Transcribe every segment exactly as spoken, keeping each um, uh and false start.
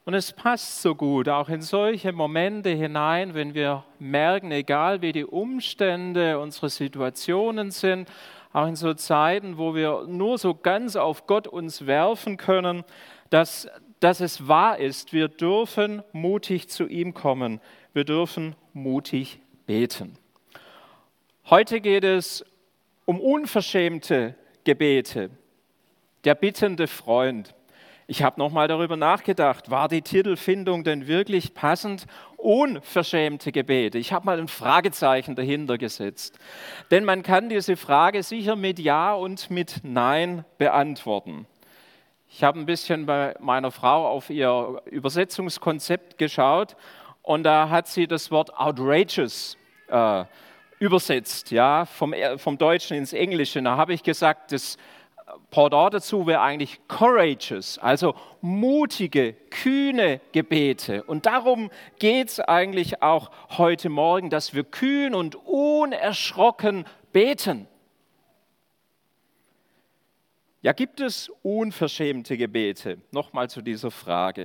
Und es passt so gut, auch in solche Momente hinein, wenn wir merken, egal wie die Umstände, unsere Situationen sind, auch in so Zeiten, wo wir nur so ganz auf Gott uns werfen können, dass, dass es wahr ist, wir dürfen mutig zu ihm kommen, wir dürfen mutig beten. Heute geht es um unverschämte Gebete, der bittende Freund. Ich habe nochmal darüber nachgedacht, war die Titelfindung denn wirklich passend? Unverschämte Gebete. Ich habe mal ein Fragezeichen dahinter gesetzt. Denn man kann diese Frage sicher mit Ja und mit Nein beantworten. Ich habe ein bisschen bei meiner Frau auf ihr Übersetzungskonzept geschaut und da hat sie das Wort outrageous äh, übersetzt, ja, vom, vom Deutschen ins Englische. Da habe ich gesagt, das Pendant dazu wäre eigentlich courageous, also mutige, kühne Gebete. Und darum geht es eigentlich auch heute Morgen, dass wir kühn und unerschrocken beten. Ja, gibt es unverschämte Gebete? Nochmal zu dieser Frage.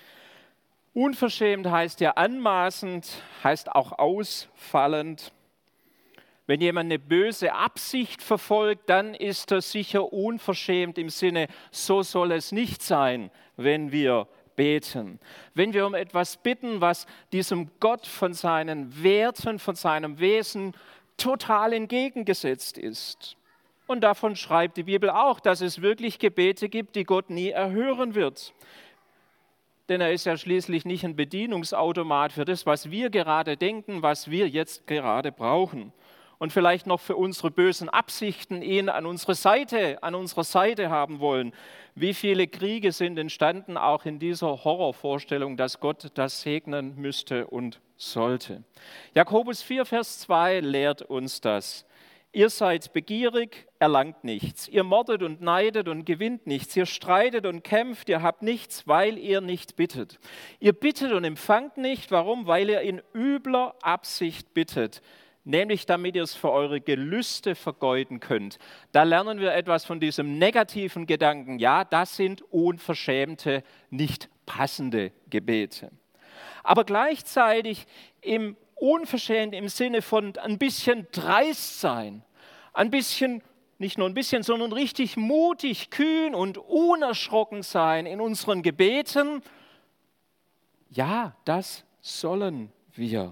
Unverschämt heißt ja anmaßend, heißt auch ausfallend. Wenn jemand eine böse Absicht verfolgt, dann ist das sicher unverschämt im Sinne, so soll es nicht sein, wenn wir beten. Wenn wir um etwas bitten, was diesem Gott von seinen Werten, von seinem Wesen total entgegengesetzt ist. Und davon schreibt die Bibel auch, dass es wirklich Gebete gibt, die Gott nie erhören wird. Denn er ist ja schließlich nicht ein Bedienungsautomat für das, was wir gerade denken, was wir jetzt gerade brauchen. Und vielleicht noch für unsere bösen Absichten ihn an unsere Seite, an unserer Seite haben wollen. Wie viele Kriege sind entstanden, auch in dieser Horrorvorstellung, dass Gott das segnen müsste und sollte. Jakobus vier, Vers zwei lehrt uns das. Ihr seid begierig, erlangt nichts. Ihr mordet und neidet und gewinnt nichts. Ihr streitet und kämpft, ihr habt nichts, weil ihr nicht bittet. Ihr bittet und empfangt nicht. Warum? Weil ihr in übler Absicht bittet. Nämlich damit ihr es für eure Gelüste vergeuden könnt. Da lernen wir etwas von diesem negativen Gedanken. Ja, das sind unverschämte, nicht passende Gebete. Aber gleichzeitig im unverschämt im Sinne von ein bisschen dreist sein, ein bisschen, nicht nur ein bisschen, sondern richtig mutig, kühn und unerschrocken sein in unseren Gebeten. Ja, das sollen wir.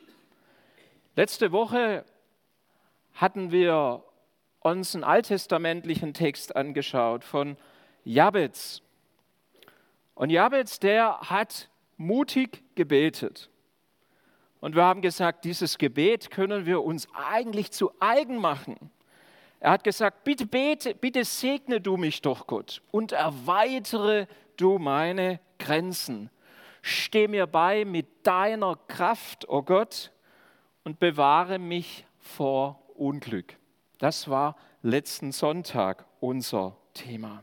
Letzte Woche hatten wir uns einen alttestamentlichen Text angeschaut von Jabez. Und Jabez, der hat mutig gebetet. Und wir haben gesagt, dieses Gebet können wir uns eigentlich zu eigen machen. Er hat gesagt, bitte bete, bitte segne du mich doch, Gott, und erweitere du meine Grenzen. Steh mir bei mit deiner Kraft, o Gott, und bewahre mich vor Unglück. Das war letzten Sonntag unser Thema.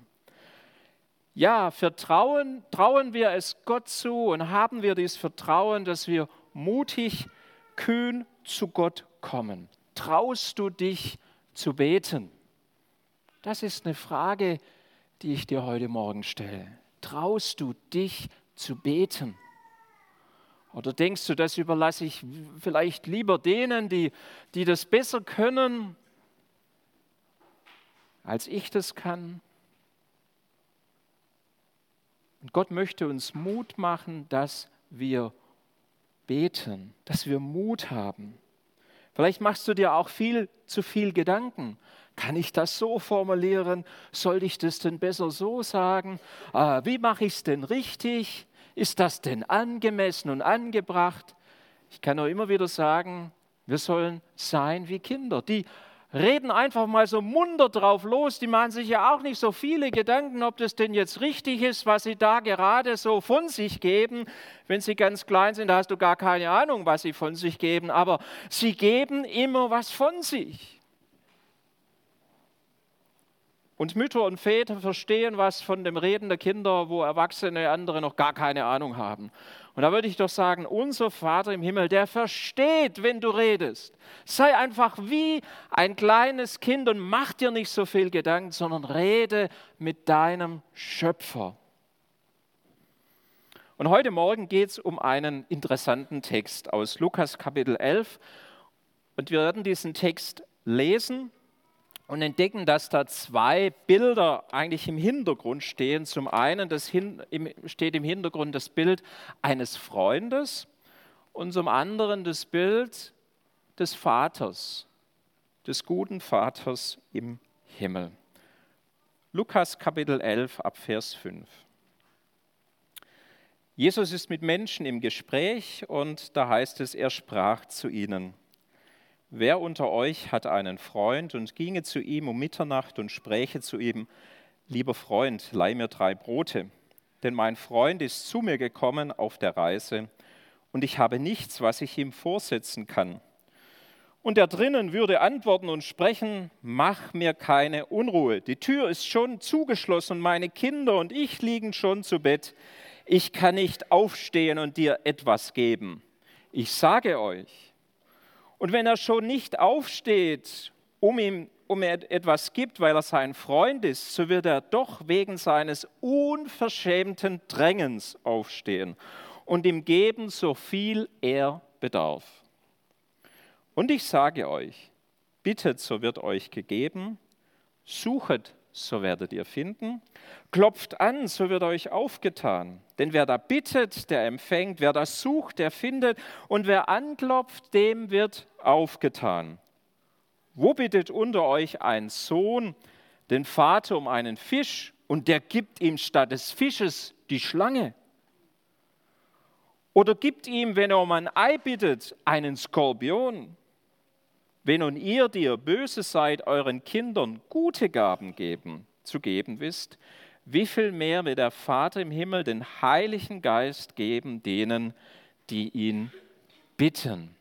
Ja, vertrauen, trauen wir es Gott zu und haben wir dieses Vertrauen, dass wir mutig, kühn zu Gott kommen. Traust du dich zu beten? Das ist eine Frage, die ich dir heute Morgen stelle. Traust du dich zu beten? Oder denkst du, das überlasse ich vielleicht lieber denen, die, die das besser können, als ich das kann? Und Gott möchte uns Mut machen, dass wir beten, dass wir Mut haben. Vielleicht machst du dir auch viel zu viel Gedanken. Kann ich das so formulieren? Soll ich das denn besser so sagen? Äh, wie mache ich es denn richtig? Ist das denn angemessen und angebracht? Ich kann nur immer wieder sagen, wir sollen sein wie Kinder. Die reden einfach mal so munter drauf los. Die machen sich ja auch nicht so viele Gedanken, ob das denn jetzt richtig ist, was sie da gerade so von sich geben. Wenn sie ganz klein sind, da hast du gar keine Ahnung, was sie von sich geben. Aber sie geben immer was von sich. Und Mütter und Väter verstehen was von dem Reden der Kinder, wo Erwachsene andere noch gar keine Ahnung haben. Und da würde ich doch sagen, unser Vater im Himmel, der versteht, wenn du redest. Sei einfach wie ein kleines Kind und mach dir nicht so viel Gedanken, sondern rede mit deinem Schöpfer. Und heute Morgen geht es um einen interessanten Text aus Lukas Kapitel elf. Und wir werden diesen Text lesen und entdecken, dass da zwei Bilder eigentlich im Hintergrund stehen. Zum einen das hin, im, steht im Hintergrund das Bild eines Freundes und zum anderen das Bild des Vaters, des guten Vaters im Himmel. Lukas Kapitel elf ab Vers fünf. Jesus ist mit Menschen im Gespräch und da heißt es, er sprach zu ihnen: Wer unter euch hat einen Freund und ginge zu ihm um Mitternacht und spräche zu ihm: Lieber Freund, leih mir drei Brote, denn mein Freund ist zu mir gekommen auf der Reise und ich habe nichts, was ich ihm vorsetzen kann. Und der drinnen würde antworten und sprechen: Mach mir keine Unruhe, die Tür ist schon zugeschlossen und meine Kinder und ich liegen schon zu Bett. Ich kann nicht aufstehen und dir etwas geben. Ich sage euch. Und wenn er schon nicht aufsteht, um ihm um er etwas gibt, weil er sein Freund ist, so wird er doch wegen seines unverschämten Drängens aufstehen und ihm geben, so viel er bedarf. Und ich sage euch, bittet, so wird euch gegeben, suchet, so werdet ihr finden, klopft an, so wird euch aufgetan. Denn wer da bittet, der empfängt, wer da sucht, der findet, und wer anklopft, dem wird aufgetan. Wo bittet unter euch ein Sohn den Vater um einen Fisch, und der gibt ihm statt des Fisches die Schlange? Oder gibt ihm, wenn er um ein Ei bittet, einen Skorpion? Wenn nun ihr, die ihr böse seid, euren Kindern gute Gaben geben, zu geben wisst, wie viel mehr wird der Vater im Himmel den Heiligen Geist geben denen, die ihn bitten.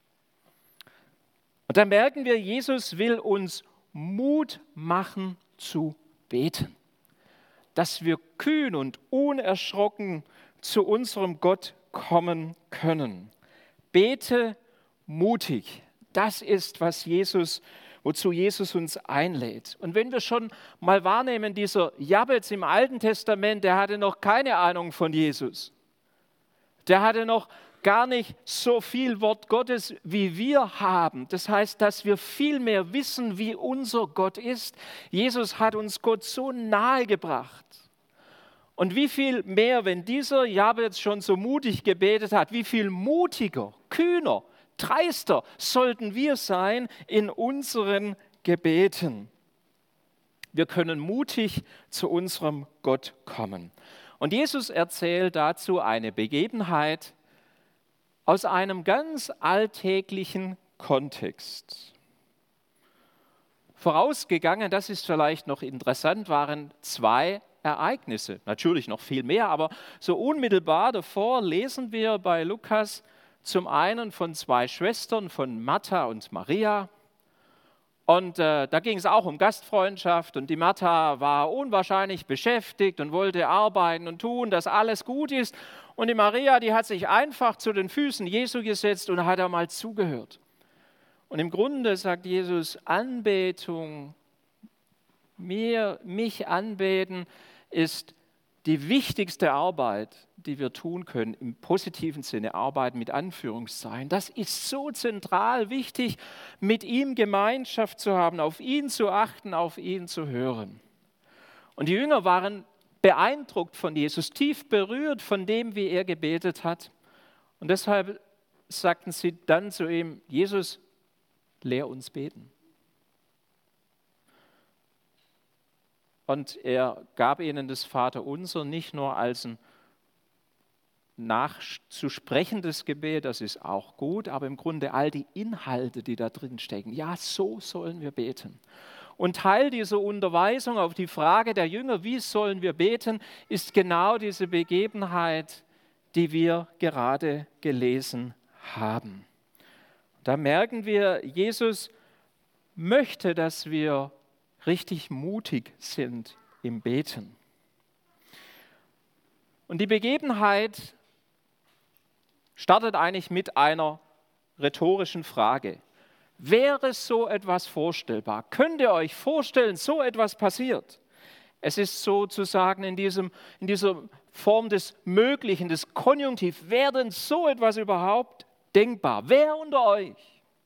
Und da merken wir, Jesus will uns Mut machen zu beten, dass wir kühn und unerschrocken zu unserem Gott kommen können. Bete mutig. Das ist, was Jesus, wozu Jesus uns einlädt. Und wenn wir schon mal wahrnehmen, dieser Jabez im Alten Testament, der hatte noch keine Ahnung von Jesus. Der hatte noch gar nicht so viel Wort Gottes, wie wir haben. Das heißt, dass wir viel mehr wissen, wie unser Gott ist. Jesus hat uns Gott so nahe gebracht. Und wie viel mehr, wenn dieser Jabez schon so mutig gebetet hat, wie viel mutiger, kühner, dreister sollten wir sein in unseren Gebeten. Wir können mutig zu unserem Gott kommen. Und Jesus erzählt dazu eine Begebenheit aus einem ganz alltäglichen Kontext. Vorausgegangen, das ist vielleicht noch interessant, waren zwei Ereignisse. Natürlich noch viel mehr, aber so unmittelbar davor lesen wir bei Lukas zum einen von zwei Schwestern, von Martha und Maria. Und äh, da ging es auch um Gastfreundschaft. Und die Martha war unwahrscheinlich beschäftigt und wollte arbeiten und tun, dass alles gut ist. Und die Maria, die hat sich einfach zu den Füßen Jesu gesetzt und hat einmal zugehört. Und im Grunde sagt Jesus, Anbetung, mir, mich anbeten, ist die wichtigste Arbeit, die wir tun können, im positiven Sinne Arbeit mit Anführungszeichen. Das ist so zentral wichtig, mit ihm Gemeinschaft zu haben, auf ihn zu achten, auf ihn zu hören. Und die Jünger waren beeindruckt von Jesus, tief berührt von dem, wie er gebetet hat. Und deshalb sagten sie dann zu ihm: Jesus, lehr uns beten. Und er gab ihnen das Vaterunser nicht nur als ein nachzusprechendes Gebet, das ist auch gut, aber im Grunde all die Inhalte, die da drin stecken, ja, so sollen wir beten. Und Teil dieser Unterweisung auf die Frage der Jünger, wie sollen wir beten, ist genau diese Begebenheit, die wir gerade gelesen haben. Da merken wir, Jesus möchte, dass wir richtig mutig sind im Beten. Und die Begebenheit startet eigentlich mit einer rhetorischen Frage. Wäre so etwas vorstellbar? Könnt ihr euch vorstellen, so etwas passiert? Es ist sozusagen in, diesem, in dieser Form des Möglichen, des Konjunktiv. Wäre denn so etwas überhaupt denkbar? Wer unter euch?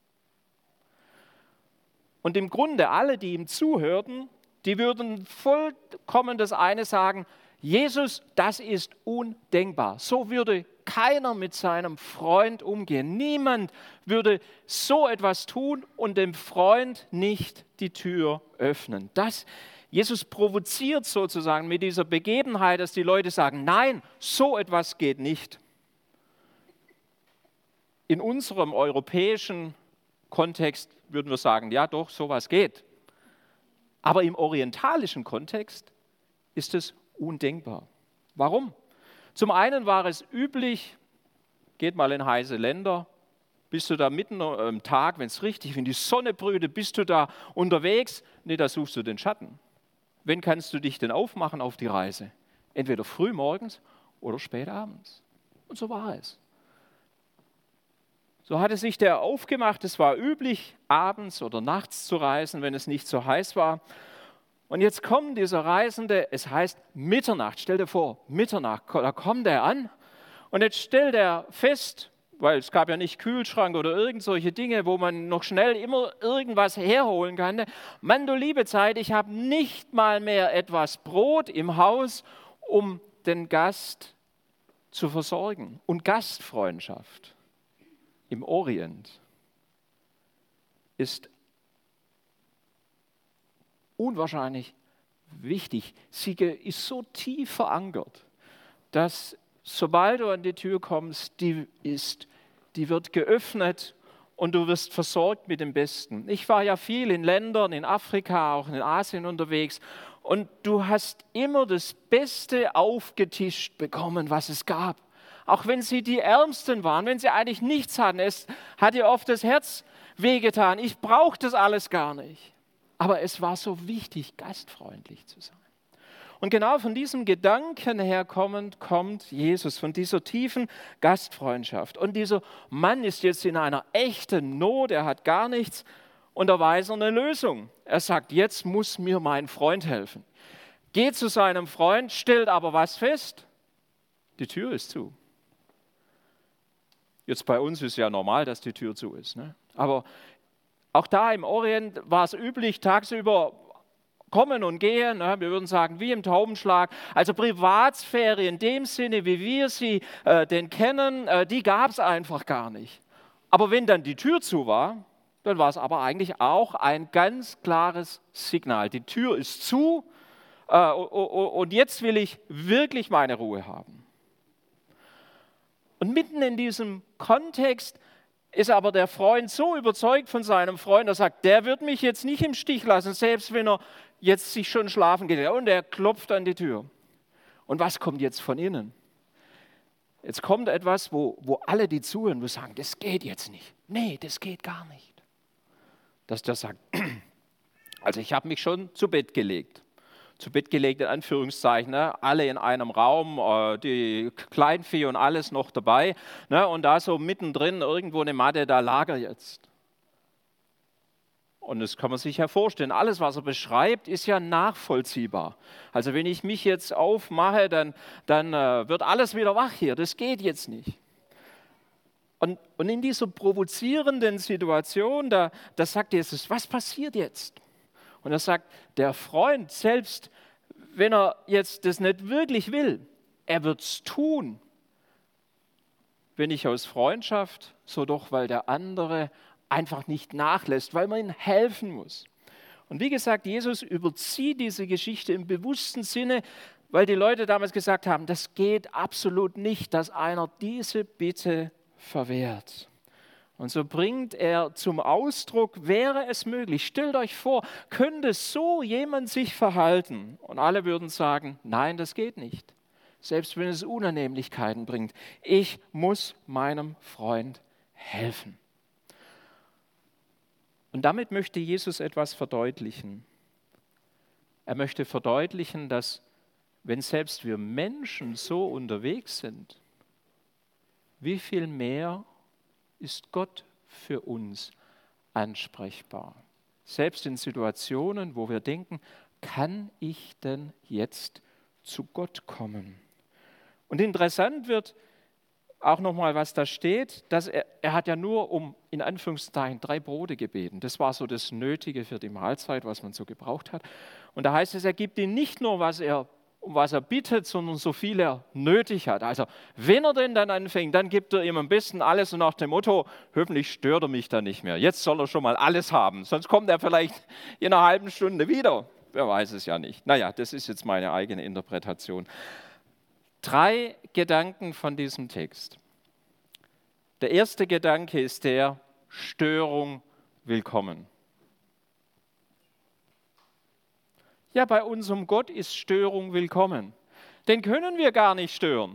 Und im Grunde alle, die ihm zuhörten, die würden vollkommen das eine sagen: Jesus, das ist undenkbar. So würde keiner mit seinem Freund umgehen. Niemand würde so etwas tun und dem Freund nicht die Tür öffnen. Das, Jesus provoziert sozusagen mit dieser Begebenheit, dass die Leute sagen: Nein, so etwas geht nicht. In unserem europäischen Kontext würden wir sagen: Ja, doch, sowas geht. Aber im orientalischen Kontext ist es undenkbar. Warum? Zum einen war es üblich, geht mal in heiße Länder, bist du da mitten am Tag, wenn es richtig, wenn die Sonne brütet, bist du da unterwegs? Nee, da suchst du den Schatten. Wann kannst du dich denn aufmachen auf die Reise? Entweder früh morgens oder spät abends. Und so war es. So hatte sich der aufgemacht, es war üblich, abends oder nachts zu reisen, wenn es nicht so heiß war. Und jetzt kommt dieser Reisende, es heißt Mitternacht, stell dir vor, Mitternacht, da kommt er an und jetzt stellt er fest, weil es gab ja nicht Kühlschrank oder irgend solche Dinge, wo man noch schnell immer irgendwas herholen kann. Mann, du liebe Zeit, ich habe nicht mal mehr etwas Brot im Haus, um den Gast zu versorgen. Und Gastfreundschaft im Orient ist unwahrscheinlich wichtig. Sie ist so tief verankert, dass sobald du an die Tür kommst, die, ist, die wird geöffnet und du wirst versorgt mit dem Besten. Ich war ja viel in Ländern, in Afrika, auch in Asien unterwegs und du hast immer das Beste aufgetischt bekommen, was es gab. Auch wenn sie die Ärmsten waren, wenn sie eigentlich nichts hatten, es hat ihr oft das Herz wehgetan. Ich brauche das alles gar nicht. Aber es war so wichtig, gastfreundlich zu sein. Und genau von diesem Gedanken her kommend kommt Jesus, von dieser tiefen Gastfreundschaft. Und dieser Mann ist jetzt in einer echten Not, er hat gar nichts und da weiß er eine Lösung. Er sagt: Jetzt muss mir mein Freund helfen. Geht zu seinem Freund, stellt aber was fest: Die Tür ist zu. Jetzt bei uns ist ja normal, dass die Tür zu ist, ne? Aber auch da im Orient war es üblich, tagsüber kommen und gehen, ne? Wir würden sagen, wie im Taubenschlag. Also Privatsphäre in dem Sinne, wie wir sie äh, denn kennen, äh, die gab es einfach gar nicht. Aber wenn dann die Tür zu war, dann war es aber eigentlich auch ein ganz klares Signal. Die Tür ist zu äh, und jetzt will ich wirklich meine Ruhe haben. Und mitten in diesem Kontext ist aber der Freund so überzeugt von seinem Freund, er sagt: Der wird mich jetzt nicht im Stich lassen, selbst wenn er jetzt sich schon schlafen geht. Und er klopft an die Tür. Und was kommt jetzt von innen? Jetzt kommt etwas, wo, wo alle, die zuhören, sagen: Das geht jetzt nicht. Nee, das geht gar nicht. Dass der sagt: Also ich habe mich schon zu Bett gelegt. Zu Bett gelegt in Anführungszeichen, ne? Alle in einem Raum, äh, die Kleinvieh und alles noch dabei. Ne? Und da so mittendrin irgendwo eine Matte, da lag er jetzt. Und das kann man sich ja vorstellen. Alles, was er beschreibt, ist ja nachvollziehbar. Also wenn ich mich jetzt aufmache, dann, dann äh, wird alles wieder wach hier. Das geht jetzt nicht. Und, und in dieser provozierenden Situation, da, da sagt Jesus: Was passiert jetzt? Und er sagt, der Freund, selbst wenn er jetzt das nicht wirklich will, er wird es tun. Wenn nicht aus Freundschaft, so doch, weil der andere einfach nicht nachlässt, weil man ihm helfen muss. Und wie gesagt, Jesus überzieht diese Geschichte im bewussten Sinne, weil die Leute damals gesagt haben, das geht absolut nicht, dass einer diese Bitte verwehrt. Und so bringt er zum Ausdruck: Wäre es möglich, stellt euch vor, könnte so jemand sich verhalten? Und alle würden sagen: Nein, das geht nicht. Selbst wenn es Unannehmlichkeiten bringt. Ich muss meinem Freund helfen. Und damit möchte Jesus etwas verdeutlichen. Er möchte verdeutlichen, dass wenn selbst wir Menschen so unterwegs sind, wie viel mehr ist Gott für uns ansprechbar. Selbst in Situationen, wo wir denken: Kann ich denn jetzt zu Gott kommen? Und interessant wird auch nochmal, was da steht, dass er, er hat ja nur um, in Anführungszeichen, drei Brote gebeten. Das war so das Nötige für die Mahlzeit, was man so gebraucht hat. Und da heißt es, er gibt ihm nicht nur, was er, um was er bittet, sondern so viel er nötig hat. Also wenn er denn dann anfängt, dann gibt er ihm am besten alles und nach dem Motto, hoffentlich stört er mich dann nicht mehr. Jetzt soll er schon mal alles haben, sonst kommt er vielleicht in einer halben Stunde wieder. Wer weiß es ja nicht. Naja, das ist jetzt meine eigene Interpretation. Drei Gedanken von diesem Text. Der erste Gedanke ist der, Störung willkommen. Ja, bei unserem Gott ist Störung willkommen. Den können wir gar nicht stören.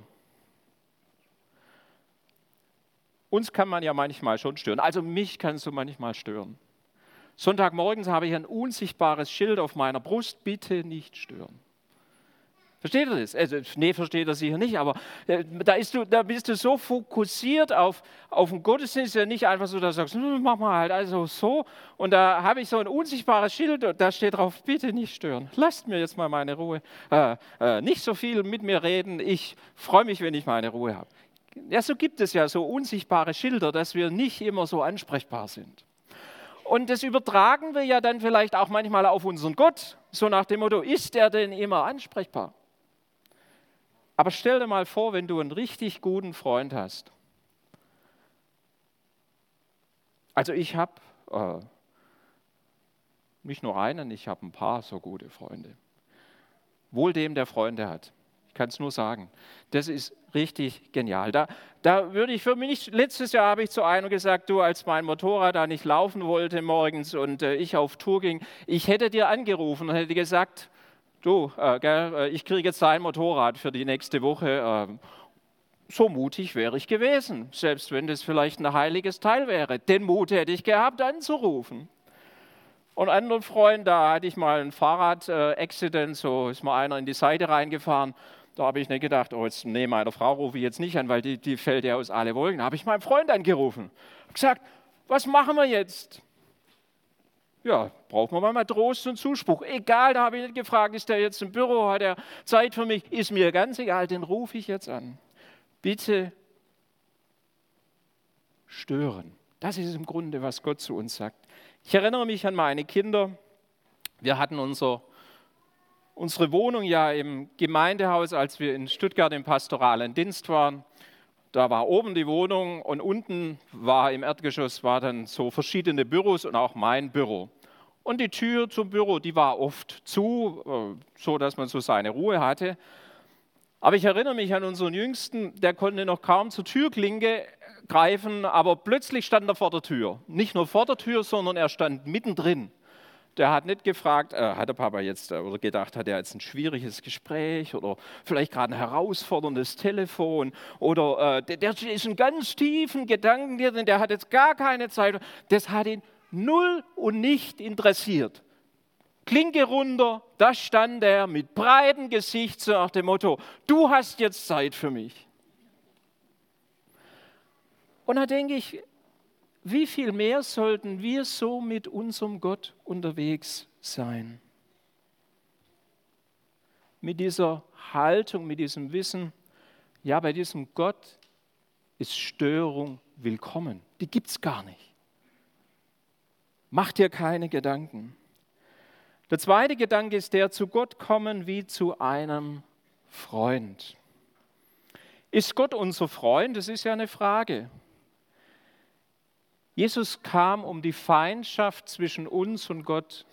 Uns kann man ja manchmal schon stören. Also mich kannst du manchmal stören. Sonntagmorgens habe ich ein unsichtbares Schild auf meiner Brust, bitte nicht stören. Versteht ihr das? Also, nee, versteht er sicher nicht, aber äh, da, ist du, da bist du so fokussiert auf, auf den Gottesdienst, ja nicht einfach so, dass du sagst, mach mal halt also so. Und da habe ich so ein unsichtbares Schild, da steht drauf, bitte nicht stören. Lasst mir jetzt mal meine Ruhe. Äh, äh, nicht so viel mit mir reden, ich freue mich, wenn ich meine Ruhe habe. Ja, so gibt es ja so unsichtbare Schilder, dass wir nicht immer so ansprechbar sind. Und das übertragen wir ja dann vielleicht auch manchmal auf unseren Gott, so nach dem Motto, ist er denn immer ansprechbar? Aber stell dir mal vor, wenn du einen richtig guten Freund hast. Also ich habe äh, nicht nur einen, ich habe ein paar so gute Freunde. Wohl dem, der Freunde hat. Ich kann es nur sagen. Das ist richtig genial. Da, da würde ich für mich, letztes Jahr habe ich zu einem gesagt, du, als mein Motorrad da nicht laufen wollte morgens und äh, ich auf Tour ging, ich hätte dir angerufen und hätte gesagt, du, äh, gell, ich kriege jetzt dein Motorrad für die nächste Woche. Äh, so mutig wäre ich gewesen, selbst wenn das vielleicht ein heiliges Teil wäre. Den Mut hätte ich gehabt, anzurufen. Und einen anderen Freund, da hatte ich mal ein Fahrrad-Accident, so ist mal einer in die Seite reingefahren. Da habe ich nicht gedacht, oh, jetzt, nee, meine Frau rufe ich jetzt nicht an, weil die, die fällt ja aus alle Wolken. Da habe ich meinen Freund angerufen. Gesagt, was machen wir jetzt? Ja, brauchen wir mal Trost und Zuspruch. Egal, da habe ich nicht gefragt, ist der jetzt im Büro, hat er Zeit für mich? Ist mir ganz egal, den rufe ich jetzt an. Bitte stören. Das ist im Grunde, was Gott zu uns sagt. Ich erinnere mich an meine Kinder. Wir hatten unser, unsere Wohnung ja im Gemeindehaus, als wir in Stuttgart im pastoralen Dienst waren. Da war oben die Wohnung und unten war im Erdgeschoss war dann so verschiedene Büros und auch mein Büro. Und die Tür zum Büro, die war oft zu, so dass man so seine Ruhe hatte. Aber ich erinnere mich an unseren Jüngsten, der konnte noch kaum zur Türklinke greifen, aber plötzlich stand er vor der Tür. Nicht nur vor der Tür, sondern er stand mittendrin. Der hat nicht gefragt, äh, hat der Papa jetzt äh, oder gedacht, hat er jetzt ein schwieriges Gespräch oder vielleicht gerade ein herausforderndes Telefon oder äh, der, der ist in ganz tiefen Gedanken, der, der hat jetzt gar keine Zeit. Das hat ihn null und nicht interessiert. Klinke runter, da stand er mit breitem Gesicht so nach dem Motto, du hast jetzt Zeit für mich. Und da denke ich, wie viel mehr sollten wir so mit unserem Gott unterwegs sein? Mit dieser Haltung, mit diesem Wissen, ja, bei diesem Gott ist Störung willkommen. Die gibt es gar nicht. Mach dir keine Gedanken. Der zweite Gedanke ist der, zu Gott kommen wie zu einem Freund. Ist Gott unser Freund? Das ist ja eine Frage. Jesus kam, um die Feindschaft zwischen uns und Gott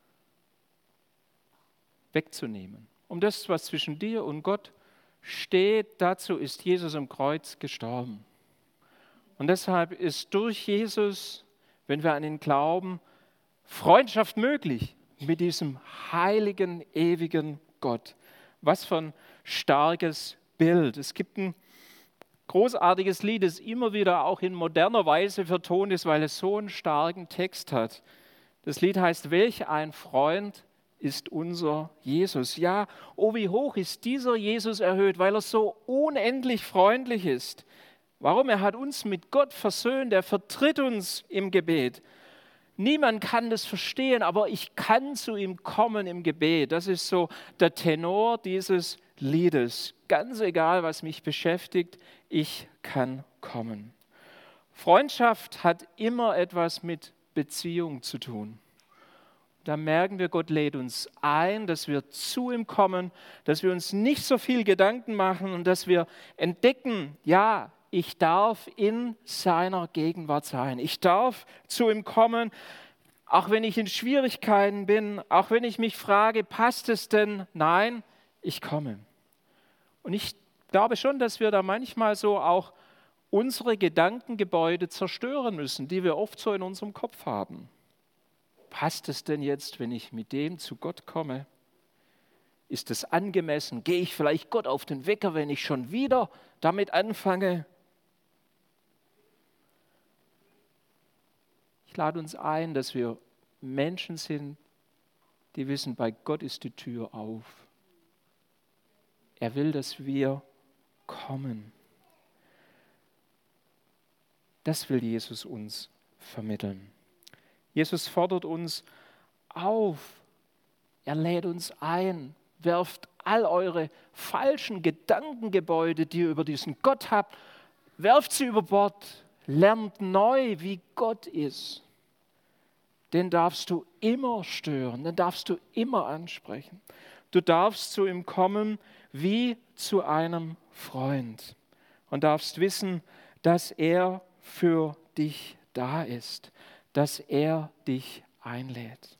wegzunehmen. Um das, was zwischen dir und Gott steht, dazu ist Jesus am Kreuz gestorben. Und deshalb ist durch Jesus, wenn wir an ihn glauben, Freundschaft möglich mit diesem heiligen, ewigen Gott. Was für ein starkes Bild. Es gibt ein großartiges Lied, das immer wieder auch in moderner Weise vertont ist, weil es so einen starken Text hat. Das Lied heißt, welch ein Freund ist unser Jesus. Ja, oh wie hoch ist dieser Jesus erhöht, weil er so unendlich freundlich ist. Warum? Er hat uns mit Gott versöhnt, er vertritt uns im Gebet. Niemand kann das verstehen, aber ich kann zu ihm kommen im Gebet. Das ist so der Tenor dieses Liedes. Ganz egal, was mich beschäftigt, ich kann kommen. Freundschaft hat immer etwas mit Beziehung zu tun. Da merken wir, Gott lädt uns ein, dass wir zu ihm kommen, dass wir uns nicht so viel Gedanken machen und dass wir entdecken, ja, ich darf in seiner Gegenwart sein. Ich darf zu ihm kommen, auch wenn ich in Schwierigkeiten bin, auch wenn ich mich frage, passt es denn? Nein, ich komme. Und ich glaube schon, dass wir da manchmal so auch unsere Gedankengebäude zerstören müssen, die wir oft so in unserem Kopf haben. Passt es denn jetzt, wenn ich mit dem zu Gott komme? Ist es angemessen? Gehe ich vielleicht Gott auf den Wecker, wenn ich schon wieder damit anfange? Ich lade uns ein, dass wir Menschen sind, die wissen, bei Gott ist die Tür auf. Er will, dass wir kommen. Das will Jesus uns vermitteln. Jesus fordert uns auf. Er lädt uns ein. Werft all eure falschen Gedankengebäude, die ihr über diesen Gott habt, werft sie über Bord. Lernt neu, wie Gott ist. Den darfst du immer stören, den darfst du immer ansprechen. Du darfst zu ihm kommen wie zu einem Freund und darfst wissen, dass er für dich da ist, dass er dich einlädt.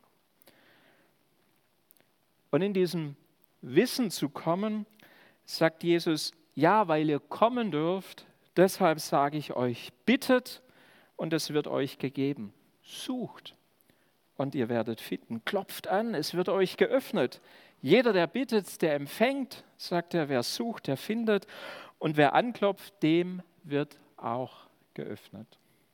Und in diesem Wissen zu kommen, sagt Jesus, ja, weil ihr kommen dürft, deshalb sage ich euch, bittet und es wird euch gegeben. Sucht und ihr werdet finden. Klopft an, es wird euch geöffnet. Jeder, der bittet, der empfängt, sagt er, wer sucht, der findet. Und wer anklopft, dem wird auch geöffnet.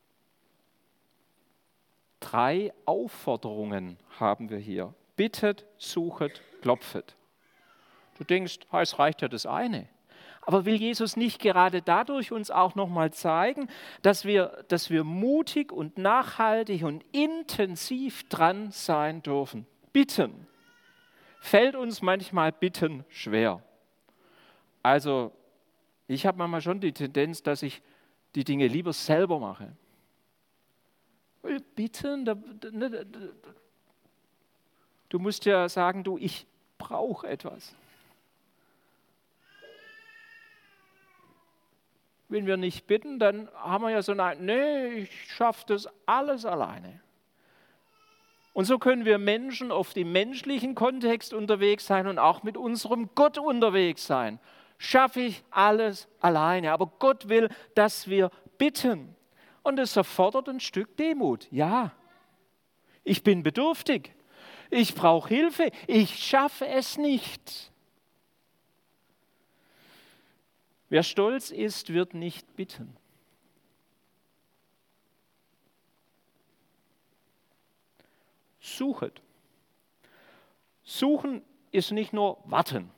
Drei Aufforderungen haben wir hier. Bittet, suchet, klopfet. Du denkst, es reicht ja das eine. Aber will Jesus nicht gerade dadurch uns auch nochmal zeigen, dass wir, dass wir mutig und nachhaltig und intensiv dran sein dürfen? Bitten. Fällt uns manchmal Bitten schwer. Also ich habe manchmal schon die Tendenz, dass ich die Dinge lieber selber mache. Bitten, da, da, da, du musst ja sagen, du, ich brauche etwas. Wenn wir nicht bitten, dann haben wir ja so eine, nee, ich schaffe das alles alleine. Und so können wir Menschen oft im menschlichen Kontext unterwegs sein und auch mit unserem Gott unterwegs sein. Schaffe ich alles alleine. Aber Gott will, dass wir bitten. Und es erfordert ein Stück Demut. Ja, ich bin bedürftig. Ich brauche Hilfe. Ich schaffe es nicht. Wer stolz ist, wird nicht bitten. Suchet. Suchen ist nicht nur warten.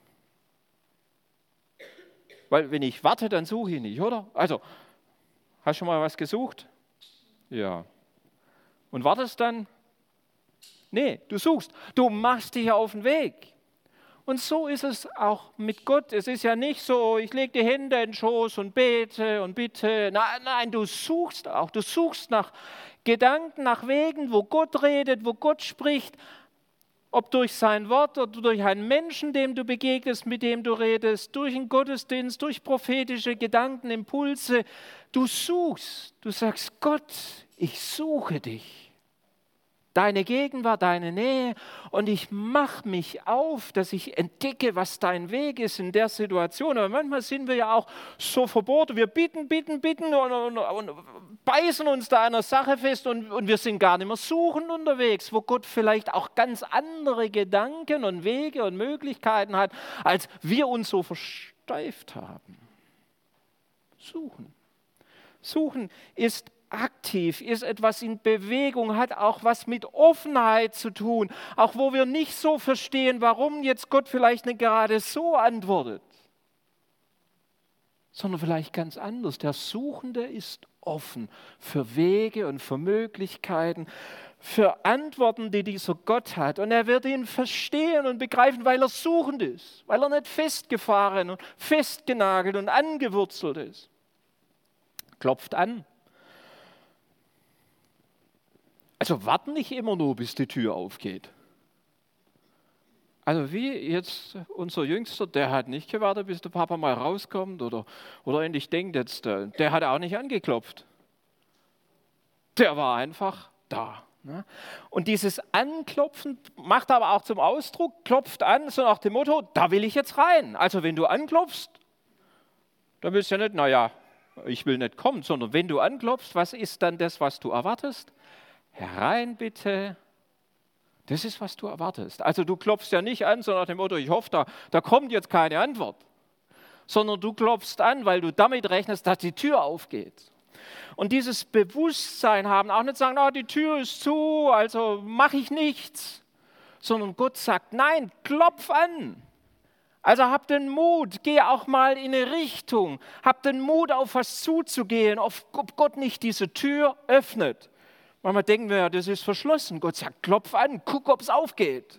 Weil wenn ich warte, dann suche ich nicht, oder? Also, hast du schon mal was gesucht? Ja. Und wartest dann? Nee, du suchst. Du machst dich auf den Weg. Und so ist es auch mit Gott. Es ist ja nicht so, ich lege die Hände in den Schoß und bete und bitte. Nein, nein, du suchst auch. Du suchst nach Gedanken, nach Wegen, wo Gott redet, wo Gott spricht. Ob durch sein Wort oder durch einen Menschen, dem du begegnest, mit dem du redest, durch einen Gottesdienst, durch prophetische Gedanken, Impulse. Du suchst. Du sagst, Gott, ich suche dich. Deine Gegenwart, deine Nähe und ich mache mich auf, dass ich entdecke, was dein Weg ist in der Situation. Aber manchmal sind wir ja auch so verboten, wir bitten, bitten, bitten und, und, und beißen uns da einer Sache fest und, und wir sind gar nicht mehr suchend unterwegs, wo Gott vielleicht auch ganz andere Gedanken und Wege und Möglichkeiten hat, als wir uns so versteift haben. Suchen. Suchen ist aktiv, ist etwas in Bewegung, hat auch was mit Offenheit zu tun, auch wo wir nicht so verstehen, warum jetzt Gott vielleicht nicht gerade so antwortet. sondern vielleicht ganz anders. Der Suchende ist offen für Wege und für Möglichkeiten, für Antworten, die dieser Gott hat. Und er wird ihn verstehen und begreifen, weil er suchend ist, weil er nicht festgefahren und festgenagelt und angewurzelt ist. Klopft an. Also warten nicht immer nur, bis die Tür aufgeht. Also wie jetzt unser Jüngster, der hat nicht gewartet, bis der Papa mal rauskommt oder, oder endlich denkt jetzt, der hat auch nicht angeklopft. Der war einfach da. Ne? Und dieses Anklopfen macht aber auch zum Ausdruck, klopft an, so nach dem Motto, da will ich jetzt rein. Also wenn du anklopfst, dann willst du ja nicht, naja, ich will nicht kommen, sondern wenn du anklopfst, was ist dann das, was du erwartest? Herein bitte. Das ist, was du erwartest. Also du klopfst ja nicht an, so nach dem Motto, ich hoffe, da, da kommt jetzt keine Antwort. Sondern du klopfst an, weil du damit rechnest, dass die Tür aufgeht. Und dieses Bewusstsein haben, auch nicht sagen, oh, die Tür ist zu, also mache ich nichts. Sondern Gott sagt, nein, klopf an. Also hab den Mut, geh auch mal in eine Richtung. Hab den Mut, auf was zuzugehen, ob Gott nicht diese Tür öffnet. Manchmal denken wir, ja, das ist verschlossen. Gott sagt, klopf an, guck, ob es aufgeht.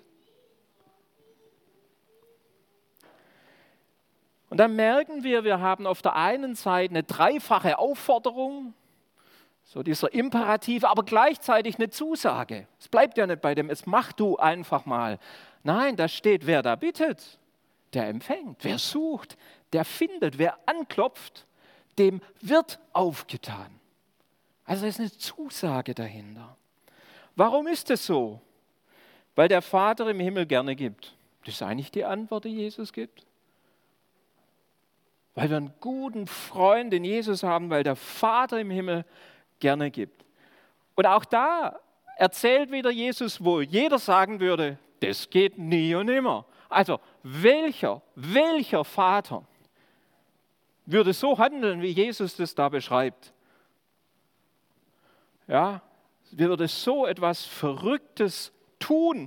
Und dann merken wir, wir haben auf der einen Seite eine dreifache Aufforderung, so dieser Imperativ, aber gleichzeitig eine Zusage. Es bleibt ja nicht bei dem, es mach du einfach mal. Nein, da steht, wer da bittet, der empfängt. Wer sucht, der findet. Wer anklopft, dem wird aufgetan. Also da ist eine Zusage dahinter. Warum ist es so? Weil der Vater im Himmel gerne gibt. Das ist eigentlich die Antwort, die Jesus gibt. Weil wir einen guten Freund in Jesus haben, weil der Vater im Himmel gerne gibt. Und auch da erzählt wieder Jesus, wo jeder sagen würde, das geht nie und nimmer. Also welcher, welcher Vater würde so handeln, wie Jesus das da beschreibt? Ja, würde so etwas Verrücktes tun,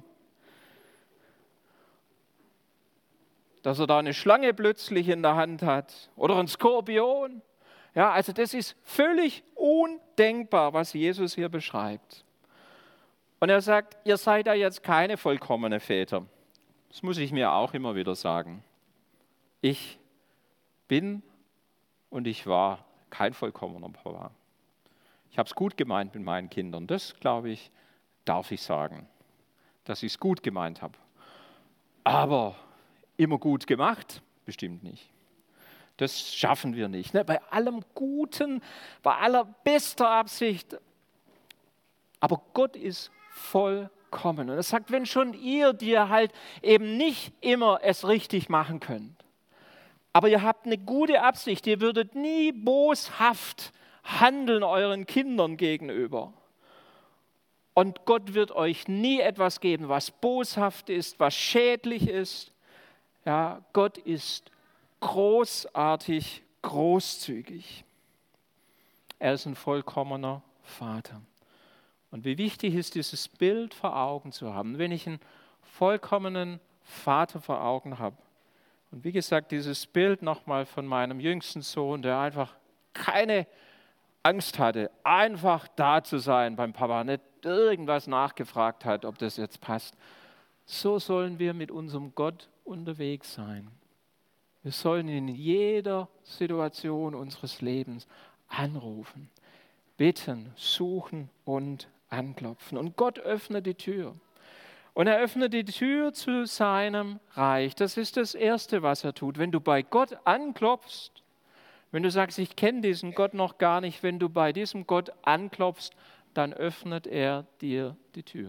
dass er da eine Schlange plötzlich in der Hand hat oder ein Skorpion. Ja, also das ist völlig undenkbar, was Jesus hier beschreibt. Und er sagt, ihr seid ja jetzt keine vollkommenen Väter. Das muss ich mir auch immer wieder sagen. Ich bin und ich war kein vollkommener Papa. Ich habe es gut gemeint mit meinen Kindern. Das, glaube ich, darf ich sagen, dass ich es gut gemeint habe. Aber immer gut gemacht? Bestimmt nicht. Das schaffen wir nicht. Ne? Bei allem Guten, bei aller bester Absicht. Aber Gott ist vollkommen. Und er sagt, wenn schon ihr, die ihr halt eben nicht immer es richtig machen könnt, aber ihr habt eine gute Absicht, ihr würdet nie boshaft handeln euren Kindern gegenüber. Und Gott wird euch nie etwas geben, was boshaft ist, was schädlich ist. Ja, Gott ist großartig, großzügig. Er ist ein vollkommener Vater. Und wie wichtig ist dieses Bild vor Augen zu haben, wenn ich einen vollkommenen Vater vor Augen habe. Und wie gesagt, dieses Bild nochmal von meinem jüngsten Sohn, der einfach keine Angst hatte, einfach da zu sein beim Papa, nicht irgendwas nachgefragt hat, ob das jetzt passt. So sollen wir mit unserem Gott unterwegs sein. Wir sollen in jeder Situation unseres Lebens anrufen, bitten, suchen und anklopfen. Und Gott öffnet die Tür. Und er öffnet die Tür zu seinem Reich. Das ist das Erste, was er tut. Wenn du bei Gott anklopfst, wenn du sagst, ich kenne diesen Gott noch gar nicht, wenn du bei diesem Gott anklopfst, dann öffnet er dir die Tür.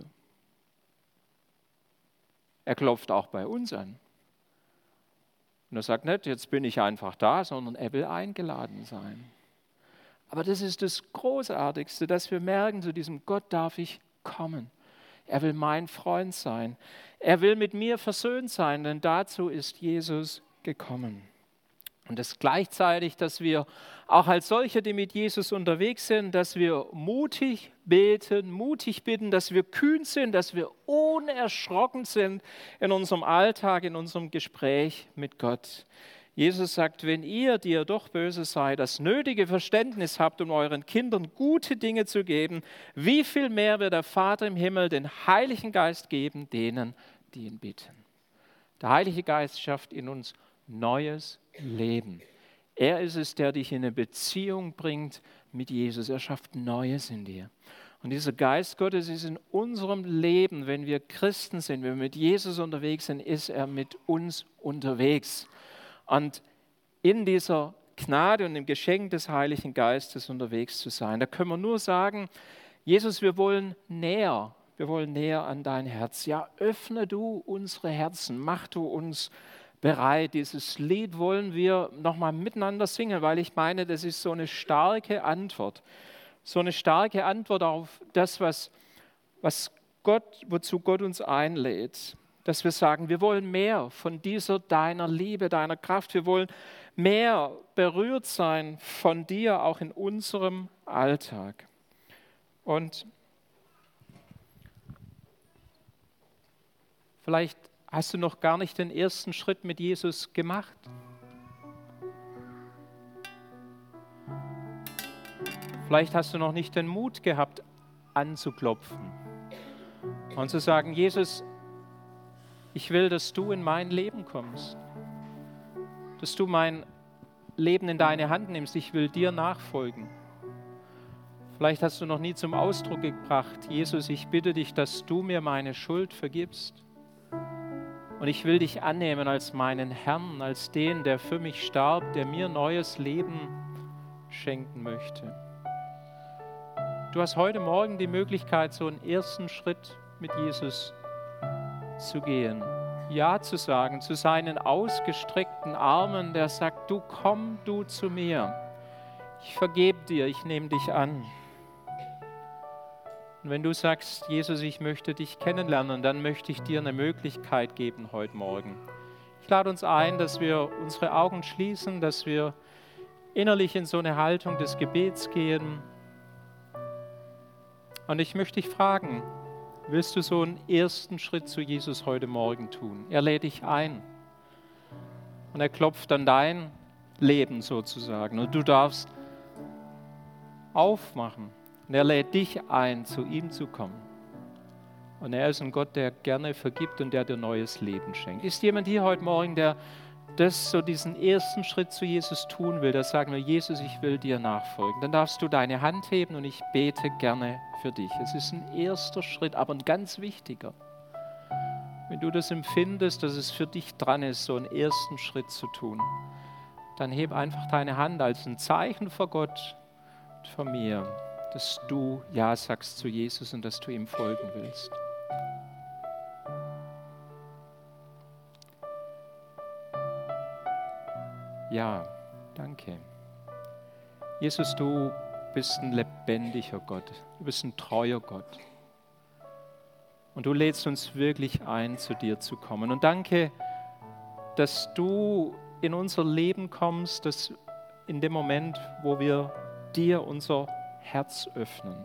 Er klopft auch bei uns an. Und er sagt nicht, jetzt bin ich einfach da, sondern er will eingeladen sein. Aber das ist das Großartigste, dass wir merken, zu diesem Gott darf ich kommen. Er will mein Freund sein. Er will mit mir versöhnt sein, denn dazu ist Jesus gekommen. Und das gleichzeitig, dass wir auch als solche, die mit Jesus unterwegs sind, dass wir mutig beten, mutig bitten, dass wir kühn sind, dass wir unerschrocken sind in unserem Alltag, in unserem Gespräch mit Gott. Jesus sagt, wenn ihr, die ihr doch böse seid, das nötige Verständnis habt, um euren Kindern gute Dinge zu geben, wie viel mehr wird der Vater im Himmel den Heiligen Geist geben, denen, die ihn bitten. Der Heilige Geist schafft in uns neues Leben. Er ist es, der dich in eine Beziehung bringt mit Jesus. Er schafft Neues in dir. Und dieser Geist Gottes ist in unserem Leben, wenn wir Christen sind, wenn wir mit Jesus unterwegs sind, ist er mit uns unterwegs. Und in dieser Gnade und im Geschenk des Heiligen Geistes unterwegs zu sein, da können wir nur sagen, Jesus, wir wollen näher, wir wollen näher an dein Herz. Ja, öffne du unsere Herzen, mach du uns bereit. Dieses Lied wollen wir nochmal miteinander singen, weil ich meine, das ist so eine starke Antwort. So eine starke Antwort auf das, was, was Gott, wozu Gott uns einlädt. Dass wir sagen, wir wollen mehr von dieser deiner Liebe, deiner Kraft. Wir wollen mehr berührt sein von dir, auch in unserem Alltag. Und vielleicht hast du noch gar nicht den ersten Schritt mit Jesus gemacht. Vielleicht hast du noch nicht den Mut gehabt, anzuklopfen und zu sagen, Jesus, ich will, dass du in mein Leben kommst, dass du mein Leben in deine Hand nimmst. Ich will dir nachfolgen. Vielleicht hast du noch nie zum Ausdruck gebracht, Jesus, ich bitte dich, dass du mir meine Schuld vergibst. Und ich will dich annehmen als meinen Herrn, als den, der für mich starb, der mir neues Leben schenken möchte. Du hast heute Morgen die Möglichkeit, so einen ersten Schritt mit Jesus zu gehen. Ja zu sagen zu seinen ausgestreckten Armen, der sagt, du komm du zu mir. Ich vergebe dir, ich nehme dich an. Und wenn du sagst, Jesus, ich möchte dich kennenlernen, dann möchte ich dir eine Möglichkeit geben heute Morgen. Ich lade uns ein, dass wir unsere Augen schließen, dass wir innerlich in so eine Haltung des Gebets gehen. Und ich möchte dich fragen, willst du so einen ersten Schritt zu Jesus heute Morgen tun? Er lädt dich ein und er klopft an dein Leben sozusagen und du darfst aufmachen. Und er lädt dich ein, zu ihm zu kommen. Und er ist ein Gott, der gerne vergibt und der dir neues Leben schenkt. Ist jemand hier heute Morgen, der das so diesen ersten Schritt zu Jesus tun will, der sagen wir, Jesus, ich will dir nachfolgen. Dann darfst du deine Hand heben und ich bete gerne für dich. Es ist ein erster Schritt, aber ein ganz wichtiger. Wenn du das empfindest, dass es für dich dran ist, so einen ersten Schritt zu tun, dann heb einfach deine Hand als ein Zeichen vor Gott und vor mir, dass du Ja sagst zu Jesus und dass du ihm folgen willst. Ja, danke. Jesus, du bist ein lebendiger Gott. Du bist ein treuer Gott. Und du lädst uns wirklich ein, zu dir zu kommen. Und danke, dass du in unser Leben kommst, dass in dem Moment, wo wir dir unser Herz öffnen.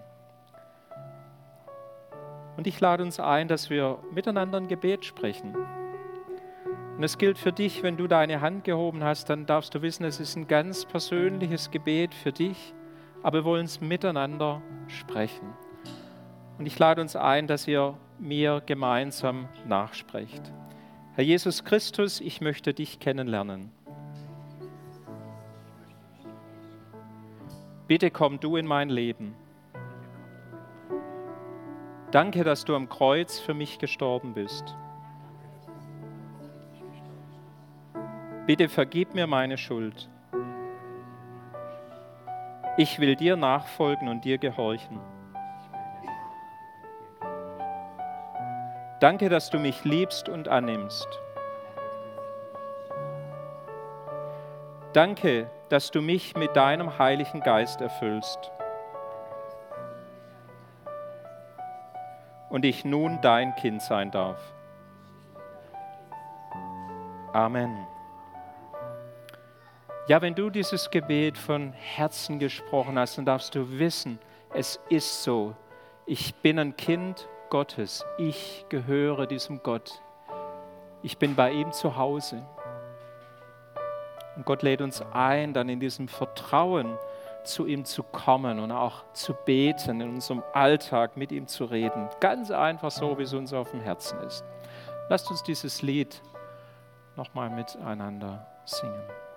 Und ich lade uns ein, dass wir miteinander ein Gebet sprechen. Und es gilt für dich, wenn du deine Hand gehoben hast, dann darfst du wissen, es ist ein ganz persönliches Gebet für dich, aber wir wollen es miteinander sprechen. Und ich lade uns ein, dass ihr mir gemeinsam nachsprecht. Herr Jesus Christus, ich möchte dich kennenlernen. Bitte komm du in mein Leben. Danke, dass du am Kreuz für mich gestorben bist. Bitte vergib mir meine Schuld. Ich will dir nachfolgen und dir gehorchen. Danke, dass du mich liebst und annimmst. Danke, dass du mich mit deinem Heiligen Geist erfüllst. Und ich nun dein Kind sein darf. Amen. Ja, wenn du dieses Gebet von Herzen gesprochen hast, dann darfst du wissen, es ist so. Ich bin ein Kind Gottes. Ich gehöre diesem Gott. Ich bin bei ihm zu Hause. Und Gott lädt uns ein, dann in diesem Vertrauen zu ihm zu kommen und auch zu beten, in unserem Alltag mit ihm zu reden. Ganz einfach so, wie es uns auf dem Herzen ist. Lasst uns dieses Lied nochmal miteinander singen.